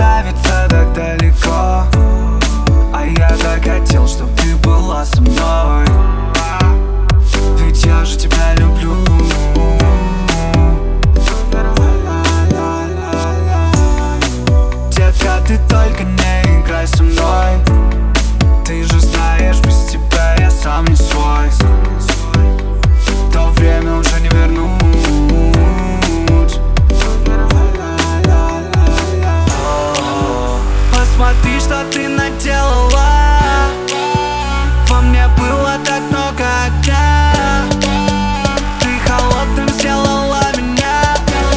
красавица так далеко, а я так хотел, чтоб ты была со мной. Ведь я же тебя люблю. Детка, ты только не играй со мной. Ты же знаешь, без тебя я сам не свой. То время уже не вернуть. Посмотри, что ты наделала. Во мне было так много огня. Ты холодным сделала меня.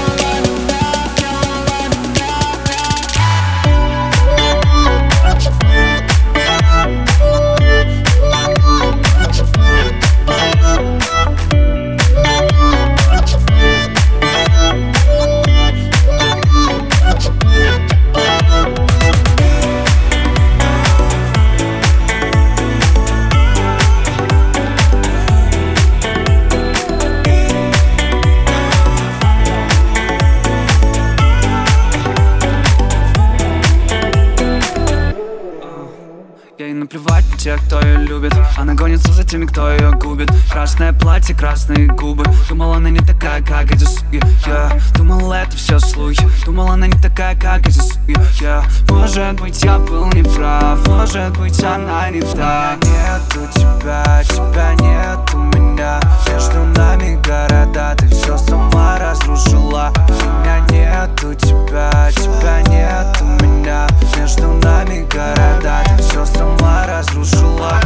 Ей наплевать на тех, кто ее любит. Она гонится за теми, кто ее губит. Красное платье, красные губы. Думала, она не такая, как эти суки, yeah. Думала, это все слухи. Думала, она не такая, как эти суки, yeah. Может быть, я был неправ. Может быть, она не та. Нету тебя, тебя нет у меня. Между нами города, ты все сама разрушила. У меня нету тебя, тебя нет у меня. Между нами города, ты все сама разрушила.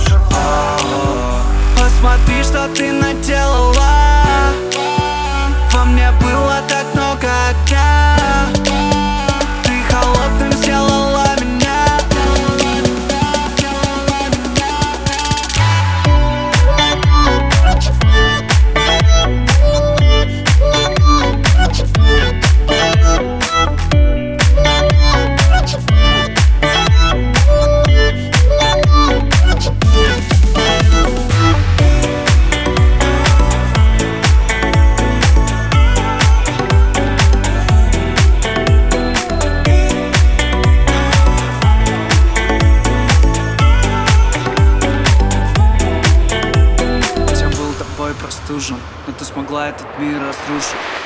Посмотри, что ты наделала. Во мне было так много огня. Ты холодным сделала меня. Простужен, но ты смогла этот мир разрушить.